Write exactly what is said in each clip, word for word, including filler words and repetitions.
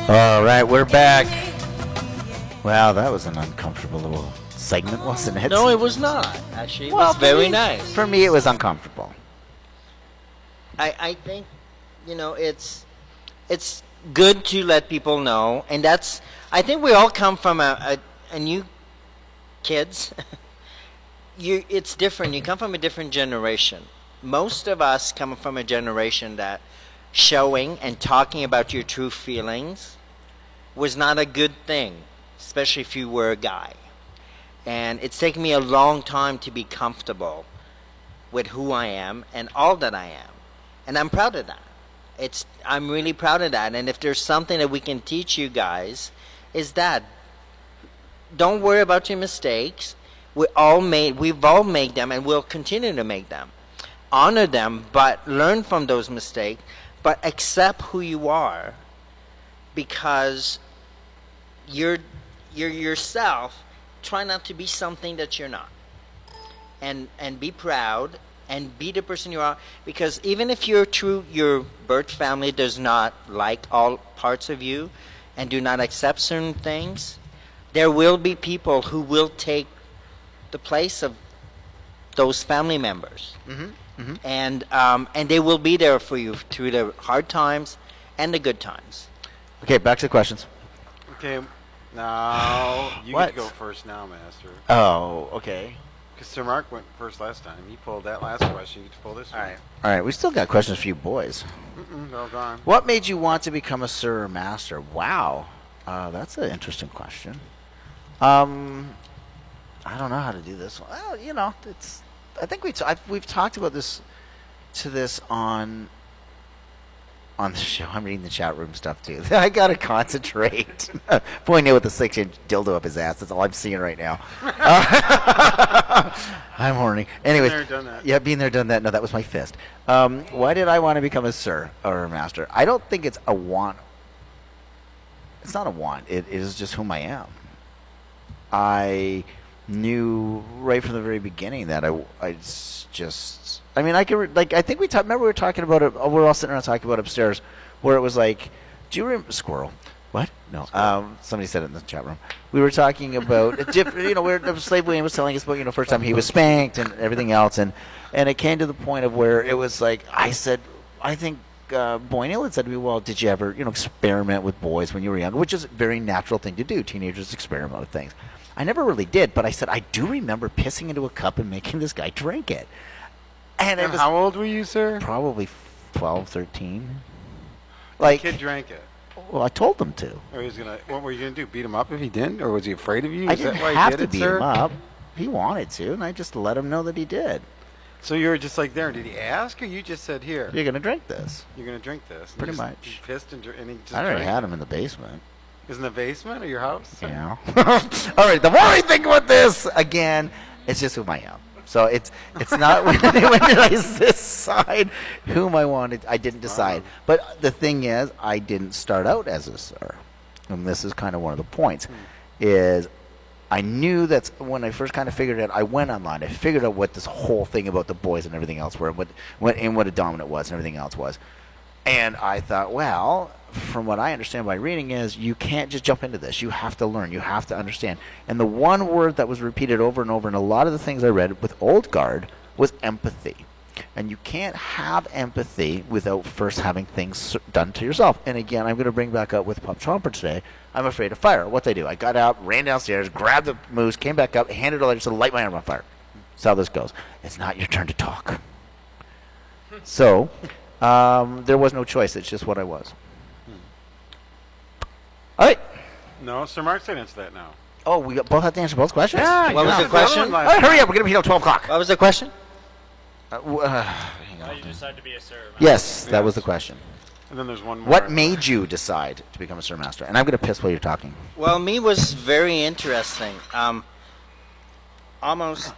All right, we're back. Wow, that was an uncomfortable little segment, wasn't it? No, it was not. Actually, it well, was very me, nice. For me, it was uncomfortable. I, I think, you know, it's it's good to let people know, and that's. I think we all come from a a, a new kids. you, it's different. You come from a different generation. Most of us come from a generation that showing and talking about your true feelings was not a good thing, especially if you were a guy. And it's taken me a long time to be comfortable with who I am and all that I am. And I'm proud of that. It's I'm really proud of that. And if there's something that we can teach you guys, is that don't worry about your mistakes. We all made we've all made them and we'll continue to make them. Honor them, but learn from those mistakes, but accept who you are, because you're you're yourself. Try not to be something that you're not, and and be proud and be the person you are, because even if you're true, your birth family does not like all parts of you and do not accept certain things, there will be people who will take the place of those family members. Mm-hmm. Mm-hmm. And um, and they will be there for you through the hard times and the good times. Okay, back to the questions. Okay, now you What? get to go first now, Master. Oh, okay. Because Sir Mark went first last time. He pulled that last question. You get to pull this All one. right. All right, we still got questions for you boys. Mm-mm, they're all gone. What made you want to become a Sir or Master? Wow, uh, that's an interesting question. Um, I don't know how to do this one. Well, you know, it's. I think we t- I've, we've talked about this to this on on the show. I'm reading the chat room stuff too. I gotta concentrate. Pointing out with a six-inch dildo up his ass. That's all I'm seeing right now. Uh, I'm horny. Anyways, Been there, done that. yeah, being there, done that. No, that was my fist. Um, why did I want to become a Sir or a Master? I don't think it's a want. It's not a want. It, it is just whom I am. I knew right from the very beginning that I, I just, I mean, I could, re- like, I think we talked, remember we were talking about it, we were all sitting around talking about upstairs, where it was like, do you remember, squirrel? What? No. Um, somebody said it in the chat room. We were talking about, a different, you know, where Slave William was telling us about, you know, first time he was spanked and everything else, and, and it came to the point of where it was like, I said, I think, uh, Boyne had said to me, well, did you ever, you know, experiment with boys when you were younger, which is a very natural thing to do. Teenagers experiment with things. I never really did, but I said, I do remember pissing into a cup and making this guy drink it. And, And it was how old were you, sir? probably twelve, thirteen. The Like, kid drank it. well, I told him to. Or he was gonna. What were you gonna do? Beat him up if he didn't, or was he afraid of you? I Is didn't that why have he to did it, beat sir? him up. He wanted to, and I just let him know that he did. So you were just like there. Did he ask, or you just said, "Here, You're going to drink this. you're gonna drink this"? And Pretty you just- much. You pissed and, dr- and he just. I already drank had it? him in the basement. Is in the basement of your house? You know? All right, the more I think about this, again, it's just who I am. So it's it's not when, when did I decide whom I wanted. I didn't decide. But the thing is, I didn't start out as a Sir. And this is kind of one of the points, is I knew that when I first kind of figured it out, I went online. I figured out what this whole thing about the boys and everything else were, what, what, and what a dominant was and everything else was. And I thought, well, from what I understand by reading is you can't just jump into this. You have to learn. You have to understand. And the one word that was repeated over and over in a lot of the things I read with Old Guard was empathy. And you can't have empathy without first having things done to yourself. And again, I'm going to bring back up with Pup Chomper today. I'm afraid of fire. What I do? I got out, ran downstairs, grabbed the moose, came back up, handed it all, just to light my arm on fire. That's how this goes. It's not your turn to talk. So, um, there was no choice. It's just what I was. All right. No, Sir Mark said answer that now. Oh, we got, both have to answer both questions? Yeah. What you was the answered other question? one last All right, hurry time. up. We're going to be here till twelve o'clock. What was the question? Uh, w- uh, hang How on. you decide to be a Sir? Yes, that Yes. was the question. And then there's one more. What made you decide to become a Sir Master? And I'm going to piss while you're talking. Well, me was very interesting. Um, almost.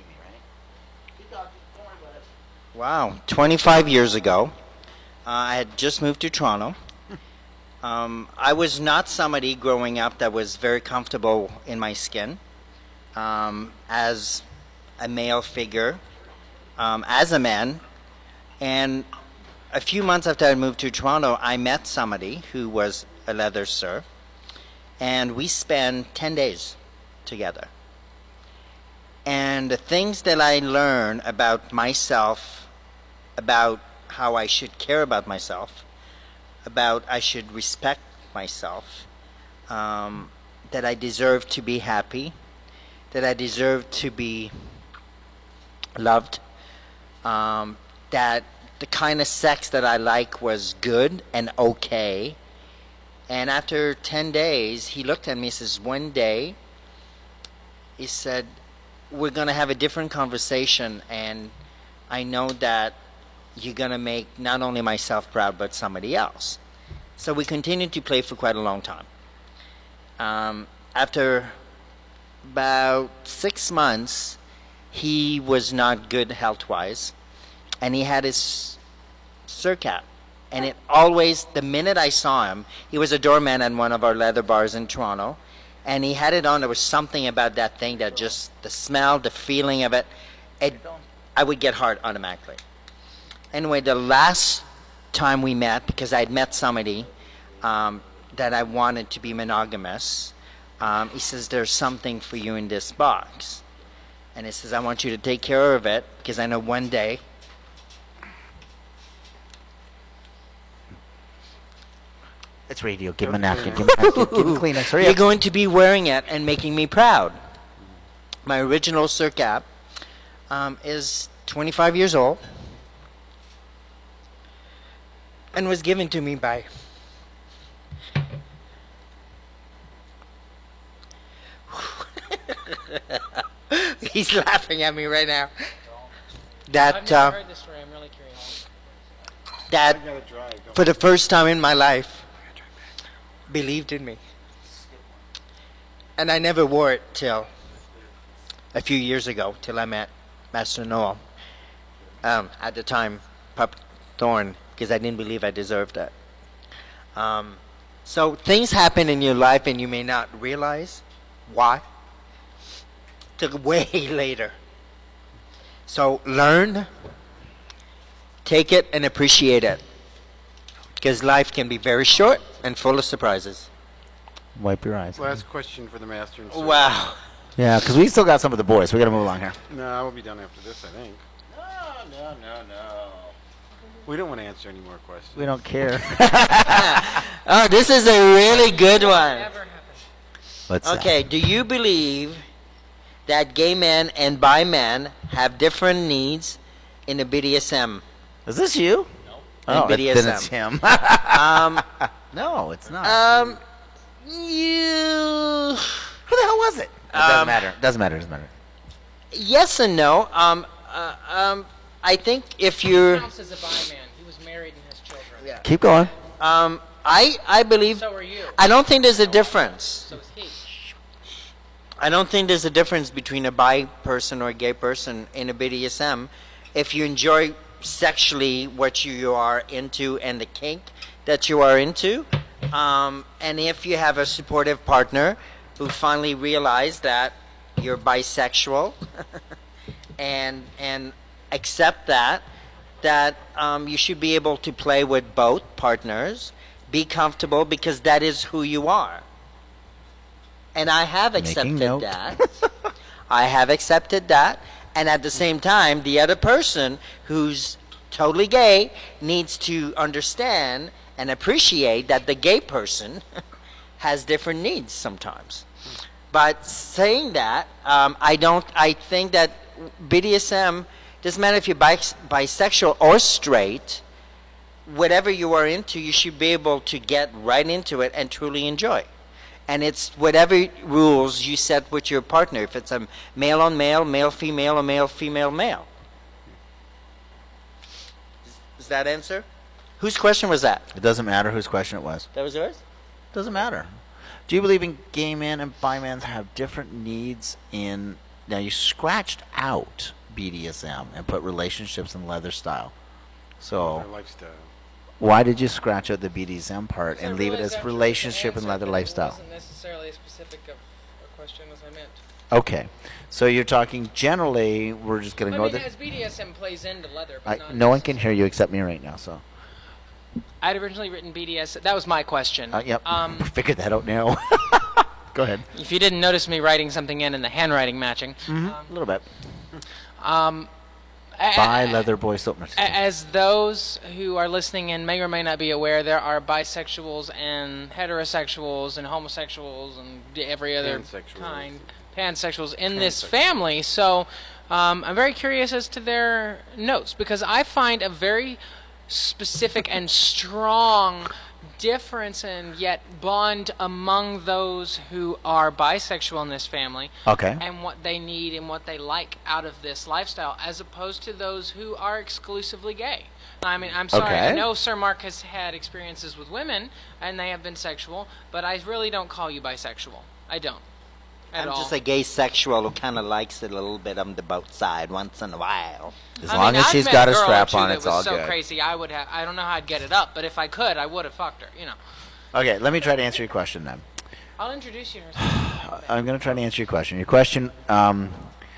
Wow, twenty-five years ago, uh, I had just moved to Toronto. Um, I was not somebody growing up that was very comfortable in my skin. Um, as a male figure, um, as a man, and a few months after I moved to Toronto, I met somebody who was a leather store, and we spent ten days together. And the things that I learned about myself, about how I should care about myself, about I should respect myself, um, that I deserve to be happy, that I deserve to be loved, um, that the kind of sex that I like was good and okay. And after ten days, he looked at me and says, one day, he said, we're going to have a different conversation, and I know that you're going to make not only myself proud, but somebody else. So we continued to play for quite a long time. Um, after about six months, he was not good health-wise, and he had his Circap. And it always, the minute I saw him, he was a doorman at one of our leather bars in Toronto, and he had it on. There was something about that thing that just, the smell, the feeling of it, it I would get hard automatically. Anyway, the last time we met, because I had met somebody um, that I wanted to be monogamous, um, he says, there's something for you in this box. And he says, I want you to take care of it, because I know one day It's radio. Give him a napkin. Give him a napkin. Give him a Kleenex. Hurry you're up. going to be wearing it and making me proud. My original Circap um, is twenty-five years old and was given to me by he's laughing at me right now. I've That never uh, heard this story. I'm really curious. that for the first time in my life believed in me. And I never wore it till a few years ago, till I met Master Noel. Um, at the time, Pup Thorn, because I didn't believe I deserved it. Um, so things happen in your life and you may not realize why. Till way later. So learn, take it, and appreciate it. Because life can be very short and full of surprises. Wipe your eyes. Last question for the master and servant. Wow. Yeah, because we still got some of the boys. We got to move along here. No, we'll be done after this, I think. No, no, no, no. We don't want to answer any more questions. We don't care. Oh, this is a really good one. Never happened. What's that? Okay, do you believe that gay men and bi men have different needs in the B D S M? Is this you? No. Oh, In it- then it's B D S M. him. Um, no, it's not. um, you... Who the hell was it? It doesn't um, matter. Doesn't matter. Doesn't matter. Yes and no. Um, uh, um, I think if He you're... counts as a bi man. He was married and has children. Yeah. Keep going. Um, I, I believe... So are you. I don't think there's a difference. So is he. I don't think there's a difference between a bi person or a gay person in a B D S M. If you enjoy sexually what you are into and the kink that you are into, um, and if you have a supportive partner who finally realized that you're bisexual and and accept that, that um, you should be able to play with both partners, be comfortable because that is who you are. And I have Making accepted note. that. I have accepted that. And at the same time, the other person who's totally gay needs to understand and appreciate that the gay person has different needs sometimes. But saying that, um, I don't. I think that B D S M doesn't matter if you're bis- bisexual or straight. Whatever you are into, you should be able to get right into it and truly enjoy. And it's whatever rules you set with your partner. If it's a male on male, male female, or male female male. Does that answer? Whose question was that? It doesn't matter whose question it was. That was yours? Doesn't matter. Do you believe in gay men and bi men have different needs in... Now, you scratched out B D S M and put relationships and leather style. So, Our lifestyle. why did you scratch out the B D S M part Because I and leave it realized as after the relationship and answer leather that lifestyle? It wasn't necessarily as specific of a question as I meant. Okay. So, you're talking generally, we're just going I to go mean, there. as B D S M plays into leather, but I, not no one can necessarily- hear you except me right now, so. I'd originally written B D S. That was my question. Uh, yep. Um, Figured that out now. Go ahead. if you didn't notice me writing something in and the handwriting matching. A little bit. Um, a- Buy a- leather boy soap. No, just a- kidding. As those who are listening in may or may not be aware, there are bisexuals and heterosexuals and homosexuals and d- every other Pansexuals. kind, pansexuals in this Pansexuals. family. So um, I'm very curious as to their notes because I find a very specific and strong difference and yet bond among those who are bisexual in this family Okay. and what they need and what they like out of this lifestyle as opposed to those who are exclusively gay. I mean, I'm sorry, I Okay. know Sir Mark has had experiences with women and they have been sexual, but I really don't call you bisexual. I don't. At I'm all. just a gay sexual who kind of likes it a little bit on the boat side once in a while. As I long mean, as I've she's met got a girl or strap two on, that it's was all so good. crazy. I would have. I don't know how I'd get it up, but if I could, I would have fucked her. You know. Okay, let me try to answer your question then. I'll introduce you. In a I'm going to try to answer your question. Your question, um,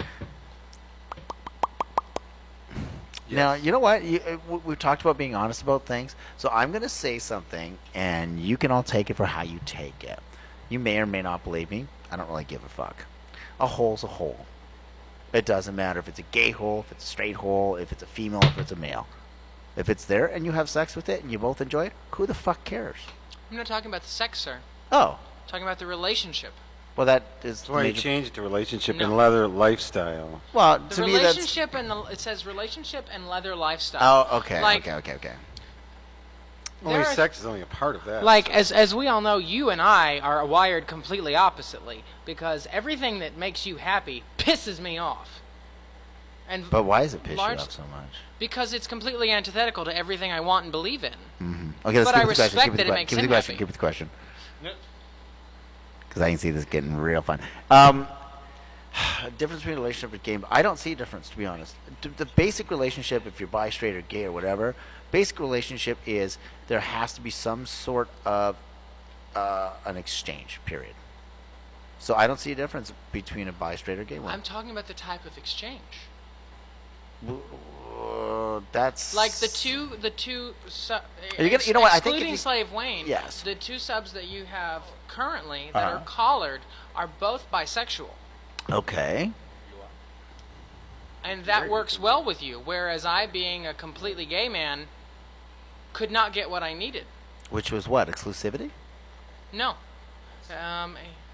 now, you know what? You, uh, w- we've talked about being honest about things, so I'm going to say something, and you can all take it for how you take it. You may or may not believe me. I don't really give a fuck. A hole's a hole. It doesn't matter if it's a gay hole, if it's a straight hole, if it's a female, if it's a male. If it's there and you have sex with it and you both enjoy it, who the fuck cares? I'm not talking about the sex, sir. Oh, I'm talking about the relationship. well, that is That's why you major- changed it to relationship No. and leather lifestyle. Well, The to me, that's. relationship and the, it says relationship and leather lifestyle. Oh, okay, Like- okay, okay, okay. Only There are- sex is only a part of that. Like as as we all know, you and I are wired completely oppositely because everything that makes you happy pisses me off. And But why does it piss large- you off so much? because it's completely antithetical to everything I want and believe in. Mm-hmm. Okay, let's But keep I with the question. respect Keep with that the it que- makes keep with him the question. happy. Keep with the question. Because I can see this getting real fun. Um, difference between a relationship and game. I don't see a difference, to be honest. D- The basic relationship, if you're bi, straight, or gay, or whatever, basic relationship is there has to be some sort of uh, an exchange. Period. So I don't see a difference between a bi, straight, or gay one. I'm talking about the type of exchange. Uh, that's Like the two, the two. Su- Are you gonna- you know what, I think if excluding you- Slave Wayne. Yes. The two subs that you have currently that Uh-huh. are collared are both bisexual, Okay. and that works well with you. Whereas I, being a completely gay man, could not get what I needed. Which was what? Exclusivity? No. Um,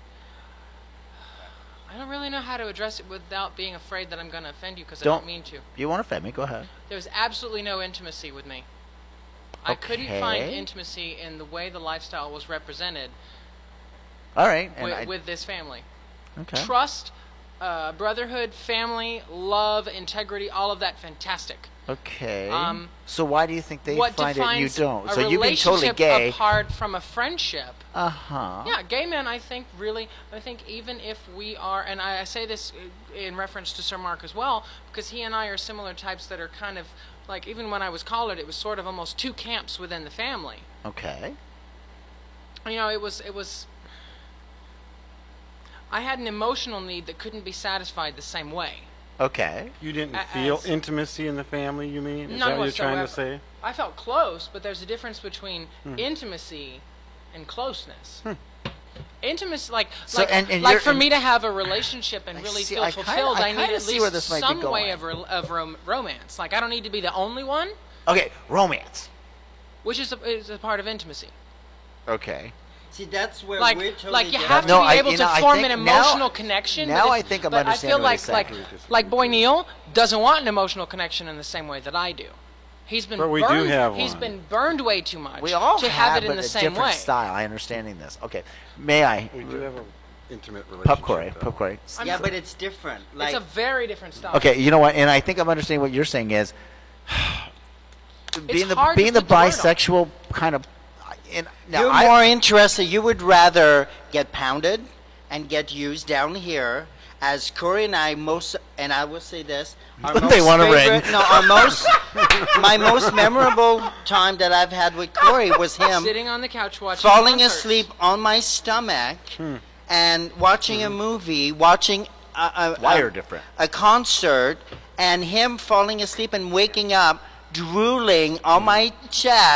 I don't really know how to address it without being afraid that I'm going to offend you because I Don't- don't mean to. You want to offend me? Go ahead. There's absolutely no intimacy with me. I couldn't find Okay. intimacy in the way the lifestyle was represented All right. And with, I, with this family. okay. Trust, uh, brotherhood, family, love, integrity, all of that fantastic. Okay. Um, so why do you think they what find it and you defines don't? a So you being totally relationship gay. apart from a friendship? Uh huh. Yeah, gay men, I think, really, I think even if we are, and I, I say this in reference to Sir Mark as well, because he and I are similar types that are kind of, like, even when I was collared, it was sort of almost two camps within the family. Okay. You know, it was, it was, I had an emotional need that couldn't be satisfied the same way. Okay. You didn't A- feel as- intimacy in the family, you mean? Is None that what you're trying to whatsoever. say? I felt close, but there's a difference between intimacy and closeness. Intimacy, like, So, like, and- and like you're- for and- me to have a relationship and I really see- feel I kinda- fulfilled, I I, need kinda at see where least this might be some way going. of, re- of rom- romance. Like, I don't need to be the only one, Okay. Romance. which is a, is a part of intimacy. Okay. See, that's where Like, we're totally like you different. have to No, be I- able you to know, I form think an now- emotional connection. now but I if- think I'm but I understanding feel what like, he's like, saying. like Boy Neil doesn't want an emotional connection in the same way that I do. He's been But we do burned, have He's one. been burned way too much We all to have, have it but in the a same different way. style. I understanding this. Okay. May I? We do have an intimate relationship. Pup Corey. though. Pup Corey. I'm Yeah, fr- but it's different. Like, It's a very different style. Okay. You know what? And I think I'm understanding what you're saying is being the hard to being the put the word on. bisexual kind of. And now you're I, more interested. You would rather get pounded and get used down here, as Corey and I most, and I will say this, our They most want a favorite- ring. No, our most, my most memorable time that I've had with Corey was him Sitting on the couch watching falling concerts. asleep on my stomach Hmm. and watching a movie, watching a, a, Why a- are different? a concert, and him falling asleep and waking up, drooling on my chest,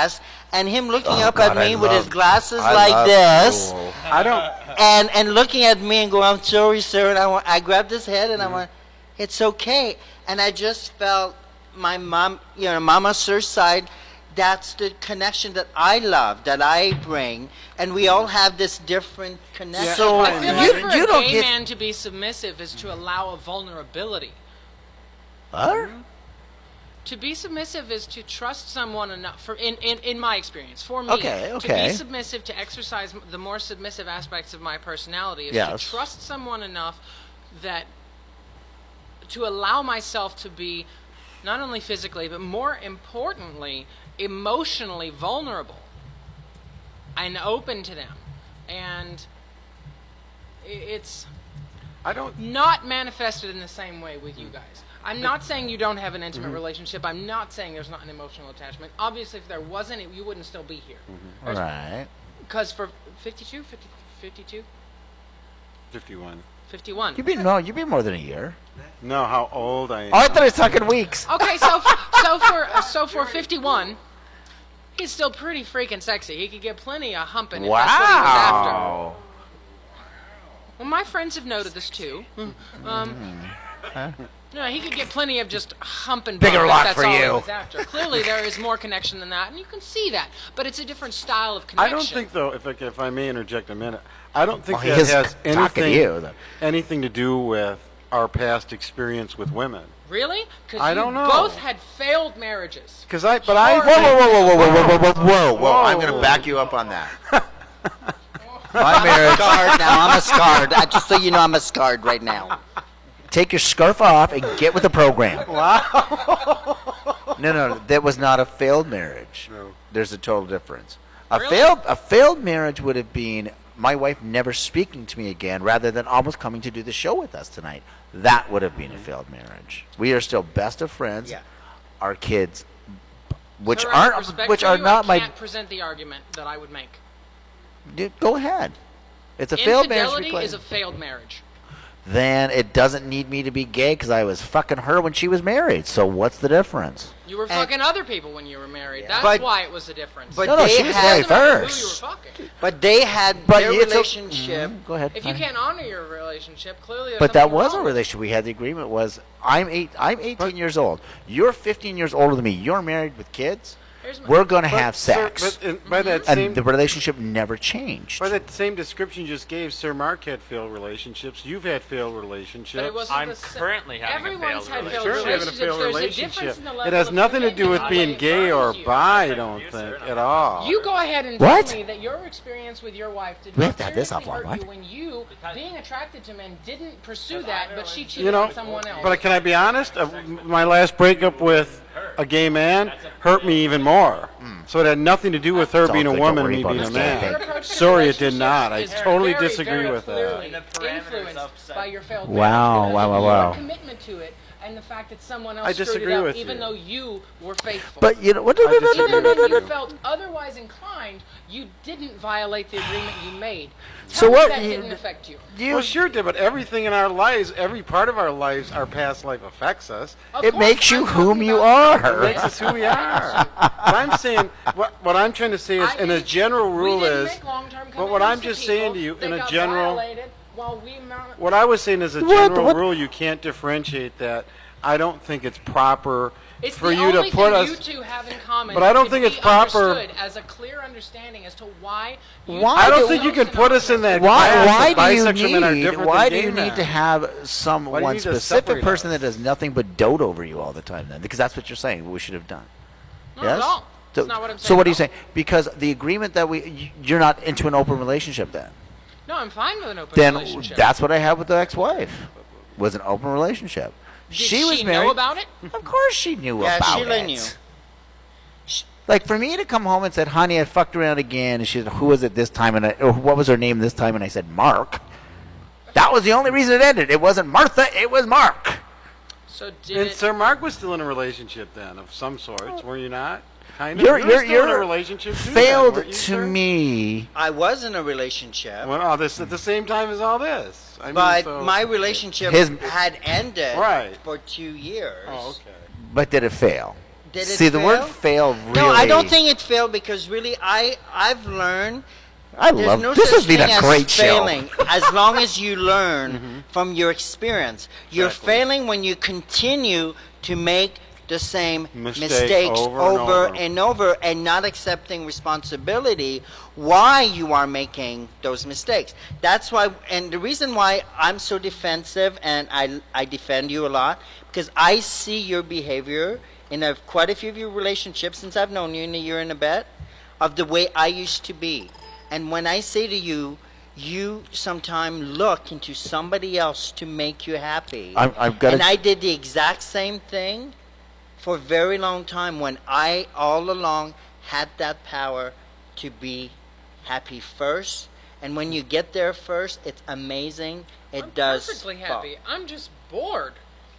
and him looking Oh, up God, at me I with his love- glasses I like love this, Jewel. I don't. and and looking at me and going, "I'm sorry, sir." And I went, I grabbed his head and I Mm-hmm. went, "It's okay." And I just felt my mom, you know, Mama Sir's side. That's the connection that I love, that I bring, and we all have this different connection. So- I feel You- like for you a don't gay get- man to be submissive is to allow a vulnerability. What? To be submissive is to trust someone enough. For in, in, in my experience, for me, Okay, to okay. be submissive, to exercise m- the more submissive aspects of my personality, is Yes. to trust someone enough that to allow myself to be not only physically but more importantly emotionally vulnerable and open to them, and i- it's I don't. not manifested in the same way with you guys. I'm not saying you don't have an intimate relationship. I'm not saying there's not an emotional attachment. Obviously, if there wasn't, it, you wouldn't still be here. All right. Because for fifty-two, fifty, fifty-two, fifty-one. fifty-one. You've been no, you've been more than a year. No, how old I am. Oh, I thought it was talking weeks. Okay, so f- so for so for fifty-one, he's still pretty freaking sexy. He could get plenty of humping if that's what he was after. Wow. Well, my friends have noted this too. Um, no, he could get plenty of just humping. Bigger bump if lot that's for all he you. was after. Clearly, there is more connection than that, and you can see that. But it's a different style of I connection. don't think, though, if I, if I may interject a minute, I don't think Well, he that is has talking to anything you, though. anything to do with our past experience with women. Really? Because I you don't know. both had failed marriages. Because I, but I, Whoa, whoa, whoa, whoa, whoa, whoa, whoa, whoa, whoa, whoa! I'm Whoa. going to back you up on that. My marriage. scarred now. I'm a scarred. I, just so you know, I'm a scarred right now. Take your scarf off and get with the program. Wow. No, no, that was not a failed marriage. No. There's a total difference. A Really? failed a failed marriage would have been my wife never speaking to me again, rather than almost coming to do the show with us tonight. That would have been a failed marriage. We are still best of friends. Yeah. Our kids, which Sir, out of aren't respect which for are you, not I my. can't present the argument that I would make. Dude, go ahead. It's a failed marriage. Infidelity because- is a failed marriage. Then it doesn't need me to be gay because I was fucking her when she was married. So what's the difference? You were fucking other people when you were married. That's But- why it was a difference. but No, no, they she was had- married Doesn't matter first. Who you were fucking. But they had But their it's a- relationship. Mhm, go ahead. If you honey. can't honor your relationship, clearly. There's But that something was a wrong. relationship. We had the agreement was I'm eight. I'm eighteen years old. You're fifteen years older than me. You're married with kids. Here's my- We're gonna But, have sir, sex, but in, by that and same the relationship never changed. by that same description you just gave, Sir Mark had failed relationships. You've had failed relationships. But it wasn't I'm the sa- currently having a Everyone's failed had failed Sure, having a relationships. failed There's a relationship. difference in the It level has of nothing to do with commitment being that gay they or burns you. bi. I You, don't sir, think not at all. You go ahead and What? tell me that your experience with your wife did We not have to have this seriously offline, hurt what? you when you, being attracted to men, didn't pursue Because that, I but she know cheated You know, on someone else. but can I be honest? Uh, my last breakup with a gay man hurt me even more. So it had nothing to do with her Don't being a think- woman don't and me worry being a about this, Your man. approach to Sorry, it did relationships not. I is totally very, disagree very with that. clearly In the parameters influenced of by your failed Wow, marriage. wow, wow, Your wow. commitment to it and the fact that someone else I screwed disagree it up, with even you. though you were faithful. But you know what? No, I no, no, no, disagree no, no, with no, If no. you felt otherwise inclined, you didn't violate the agreement you made. So Tell me what that you- didn't affect you. You, Well, sure did, but everything in our lives, every part of our lives, our past life affects us. Of it course, makes you I'm whom talking you about- It are. makes us who we are. But I'm saying, what, what I'm trying to say is, I in a didn't- general we rule didn't is, make long-term but what I'm commitments to just saying people. to you, They in a got general, violated while we mount- what I was saying is a What- general what- rule, you can't differentiate that. I don't think it's proper It's for the you to only put thing us. you two have in common. But I don't to think be it's proper- understood as a clear understanding as to why. You Why I do- don't think you can put us in that Why? class Why of do you bisexual men are need? different Why than do you gay need men. to have some Why do you one need to specific separate person us? that does nothing but dote over you all the time? Then, because that's what you're saying. We should have done. Not yes. at all. So, That's not what I'm saying. so what at are you all. saying? Because the agreement that we, y- you're not into an open relationship. Then, No, I'm fine with an open then relationship. that's what I had with the ex-wife. Was an open relationship. Did she she was know married. about it? Of course, she knew Yeah, about Sheila it. knew. Like for me to come home and said, "Honey, I fucked around again," and she said, "Who was it this time?" And I, or what was her name this time? And I said, "Mark." That was the only reason it ended. It wasn't Martha. It was Mark. So did And it, Sir Mark was still in a relationship then, of some sorts, were you not? Kind of. You're you were you're still in a you're relationship too, then, failed weren't you, to sir? me. I was in a relationship, Well, oh, this at the same time as all this. I mean, but so- my relationship His- had ended Right. for two years. Oh, okay. But did it fail? Did it See, the fail? word fail really... No, I don't think it failed because really I, I've learned I there's love no this. such Has been thing a as great failing show. as long as you learn from your experience. You're Exactly. failing when you continue to make the same Mistake mistakes over and over over. and over and not accepting responsibility why you are making those mistakes. That's why, and the reason why I'm so defensive and I, I defend you a lot, because I see your behavior in a, quite a few of your relationships since I've known you in a year and a bit, of the way I used to be. And when I say to you, you sometimes look into somebody else to make you happy. I'm- I've gotta- and I did the exact same thing for a very long time when I all along had that power to be happy first. And when you get there first, it's amazing. It I'm does. perfectly fall. happy. I'm just bored.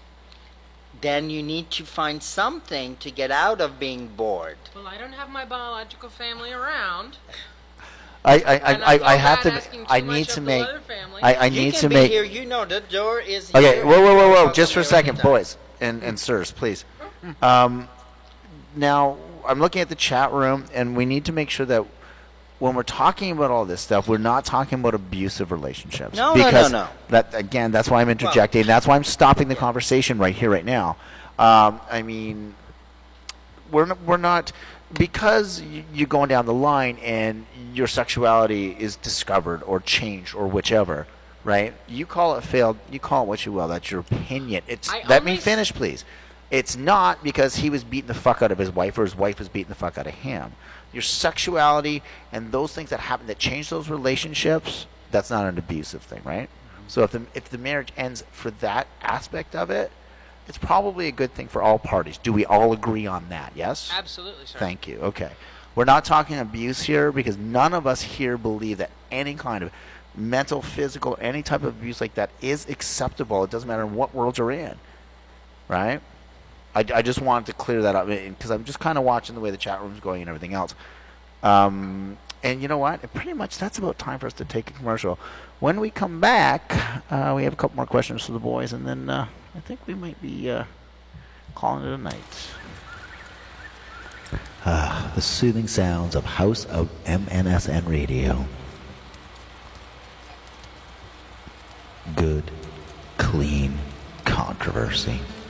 Then you need to find something to get out of being bored. Well, I don't have my biological family around. I, I, And I, I I, feel I have bad to. asking too I much need of to the make. other family. I, I You need can to be make. here. You know the door is Okay, here. whoa, whoa, whoa, whoa! Welcome Just for a here second, anytime. boys and and sirs, please. Um, now I'm looking at the chat room, and we need to make sure that when we're talking about all this stuff, we're not talking about abusive relationships. No, no, no, because no. That again, that's why I'm interjecting. That's why I'm stopping the conversation right here, right now. Um, I mean, we're not, we're not because y- you're going down the line and your sexuality is discovered or changed or whichever, right? You call it failed. You call it what you will. That's your opinion. It's I let me only s- finish, please. It's not because he was beating the fuck out of his wife or his wife was beating the fuck out of him. Your sexuality and those things that happen that change those relationships, that's not an abusive thing, right? So if the if the marriage ends for that aspect of it, it's probably a good thing for all parties. Do we all agree on that? Yes? Absolutely, sir. Thank you. Okay. We're not talking abuse here because none of us here believe that any kind of mental, physical, any type of abuse like that is acceptable. It doesn't matter what world you're in. Right? I, I just wanted to clear that up because I'm just kind of watching the way the chat room's going and everything else. Um, and you know what? Pretty much that's about time for us to take a commercial. When we come back, uh, we have a couple more questions for the boys, and then uh, I think we might be uh, calling it a night. Ah, the soothing sounds of House of M N S N Radio. Good, clean controversy.